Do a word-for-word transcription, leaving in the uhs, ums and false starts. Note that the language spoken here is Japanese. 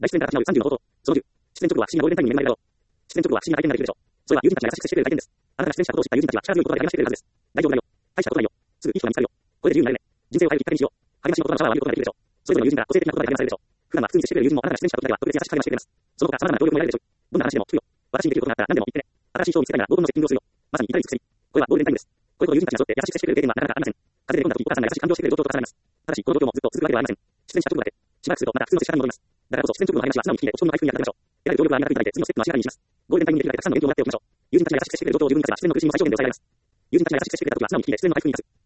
大出演から始まるさんじゅうの冒頭。そのじゅう。出演直後は不思議なゴールデンタイムに恵まれるだろう。出演直後は不思議な体験ができるでしょう。それは友人たちが優しくしてくれる体験です。あなたが出演したことを知った友人たちは力強い言葉で励ましてくれるはずです。大丈夫だよ。大したことないよ。すぐいい人が見つかるよ。これで自由になれね。人生を変えるきっかけにしよう。励ましの言葉のシャワーを浴びることができるでしょう。それぞれの友人から個性的な言葉で励まされるでしょう。普段は普通に接してくれる友人もあなたが出演したことだけは特別優しく励ましてくれます。その他様々な協力も得られるでしょう。どんな話でも聞くよ。私にできることがあったら何でも言ってね。新しい人を見つけたいなら黄金のセッティングをするよ。まさに至れり尽くせり。これはゴールデンタイムです。これほど友人たちに沿って優しく接してくれる経験はなかなかありません。風邪で込んだ時お母さんが優しく感情してくれる状況と重なります。ただしこの状況もずっと続くわけではありません。出演した直後だけ。しばらくするとまた普通の接し方に戻ります。だからこそ出演直後の話は素直に聞いて落ち込みの回復に役立てましょう。得られる協力はありがたくいただいて次のステップの足がかりにします。ゴールデンタイムにできるだけたくさんの勉強をやっておきましょう。友人たちが優しく接してくれる状況を自分たちは自然の苦しみも最小限で抑えられます。友人たちが優しく接してくれた時は素直に聞いて自然の回復に立つ。